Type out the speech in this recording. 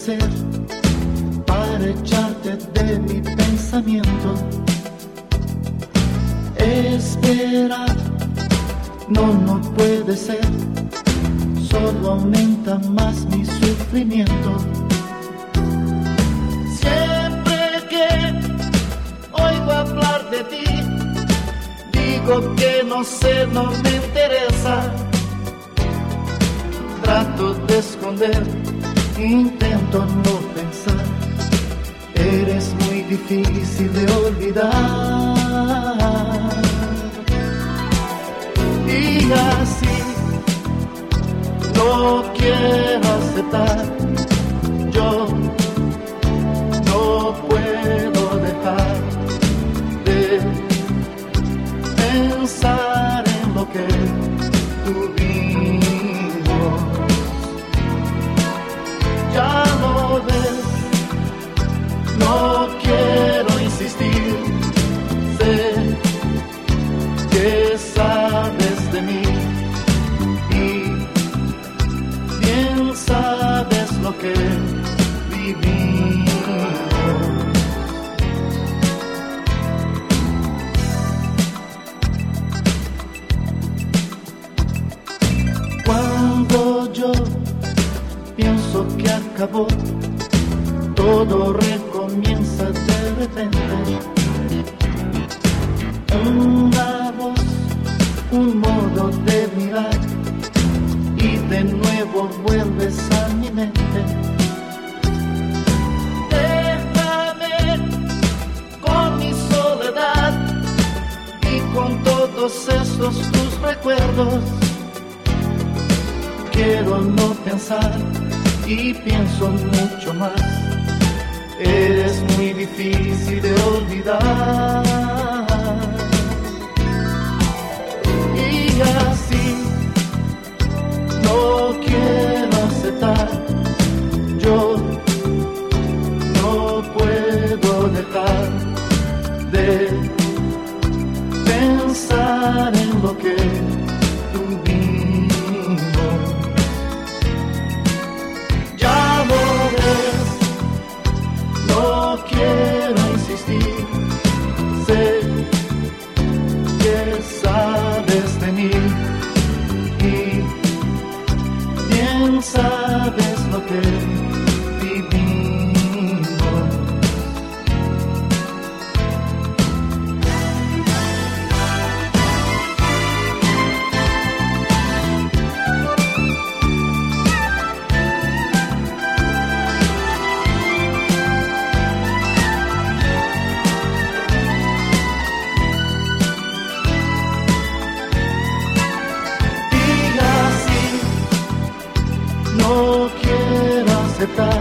hacer para echarte de mi pensamiento? Esperar, no puede ser, solo aumenta más mi sufrimiento. Siempre que oigo hablar de ti, digo que no sé, no me interesa. Trato de esconder, intento no pensar. Eres muy difícil de olvidar. Y así no quiero aceptar. Yo no puedo dejar de pensar en lo que tuvimos. Ya lo ves, no quiero insistir. Sé que sabes de mí y bien sabes lo que vivimos. Cuando yo pienso que acabó, todo recomienza de repente. Una voz, un modo de mirar, y de nuevo vuelves a mi mente. Déjame con mi soledad y con todos esos tus recuerdos. Quiero no pensar y pienso mucho más. Eres muy difícil de olvidar. Y así no quiero aceptar. Yo no puedo dejar de pensar en lo que tuvimos. Ya lo ves, no quiero insistir. Sé que sabes de mí y bien sabes lo que vivimos. No quiero aceptar.